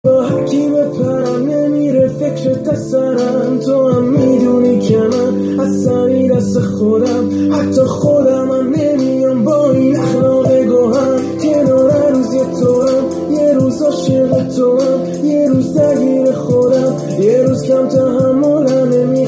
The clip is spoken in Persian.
با هرکی بپرم نمیره فکرت از سرم. تو هم میدونی که من از سری دست خودم، حتی خودم هم نمیام با این اخلاق گوهم. کنار روز یه طورم، یه روز عاشق تو هم، یه روز درگیر خودم، یه روز کم تحملم نمیام.